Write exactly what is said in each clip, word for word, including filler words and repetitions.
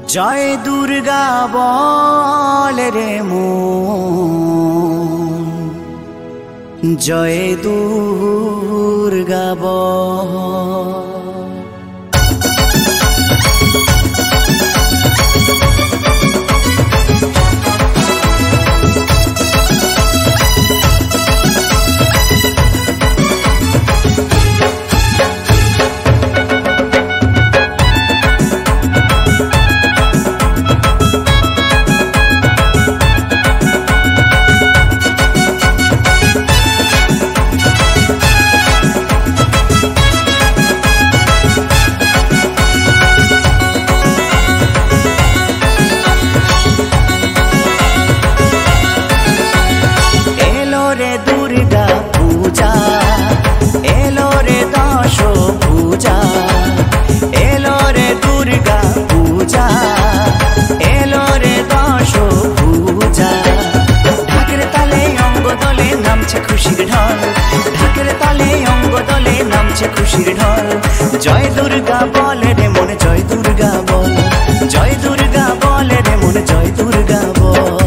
জয় দুর্গা বল রে মন, জয় দুর্গা বল। খুশির ঢল জয় দুর্গা বলে রে মনে, জয় দুর্গা বল, জয় দুর্গা বলে রে মনে, জয় দুর্গা বল।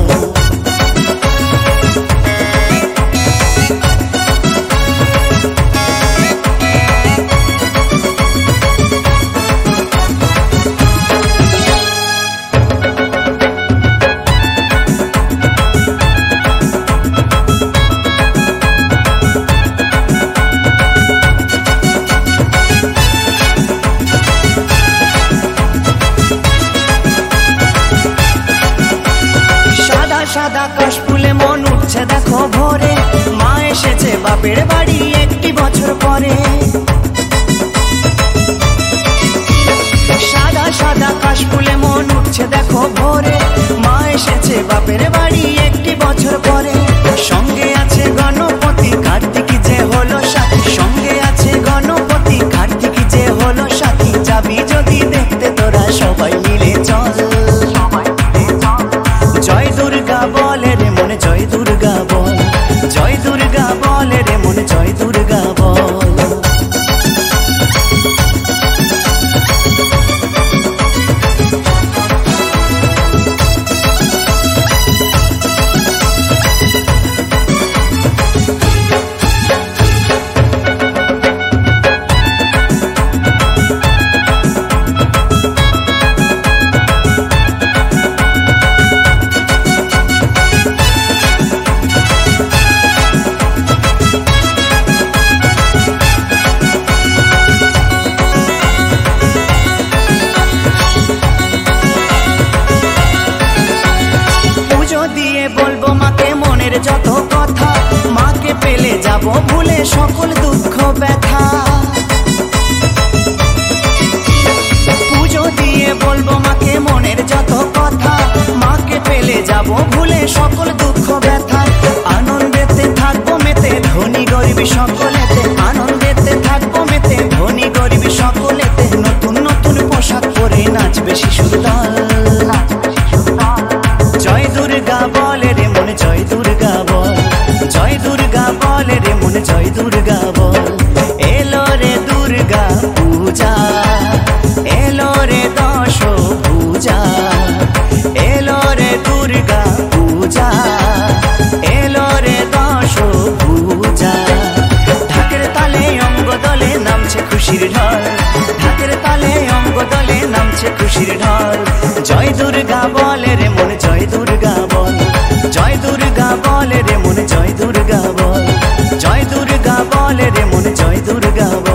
সাদা কাশ ফুলে মন উঠছে দেখো ভোরে, মা এসেছে বাপের বাড়ি একটি বছর পরে। সাদা সাদা কাশ ফুলে মন উঠছে দেখো ভোরে, মা এসেছে বাপের বাড়ি একটি বছর পরে। সঙ্গে আছে গণপতি কার্তিক যে হলো সাথী, সঙ্গে আছে গণপতি কার্তিক যে হলো সাথী। যাবি যদি দেখতে তোরা সবাই মিলে চল, জয় দুর্গা বলে রে মনে, জয় দুর্গা বল, জয় দুর্গা বলে রে মনে, জয় দুর্গা বল। বলবো মাকে মনের যত কথা, মাকে পেলে যাব ভুলে সকল দুঃখ ব্যথা। পুজো দিয়ে বলবো মাকে মনের যত কথা, মাকে পেলে যাব ভুলে সকল দুঃখ ব্যথা। আনন্দেতে থাকবো মেতে ধনী গরিব সকলেতে, আনন্দেতে থাকবো মেতে ধনী গরিব সকলেতে। নতুন নতুন পোশাক পরে নাচবে শিশুর দল, জয় দুর্গা বলে রে মনে, জয় দুর্গা বল, জয় দুর্গা বলে রে মনে, জয় দুর্গা বল। এলো রে দুর্গা পূজা, এলো রে দশ পূজা, এলো রে দুর্গা পূজা, এলো রে দশ পূজা। ঢাকের তালে অঙ্গ দলে নামছে খুশির ঢল, ঢাকের তালে অঙ্গ দলে নামছে খুশির ঢল। জয় দুর্গা বলে রে মনে, জয় দুর্গা বল, জয় দুর্গা বলে রে মনে, জয় দুর্গা বল, জয় দুর্গা বলে রে মনে, জয় দুর্গা বল।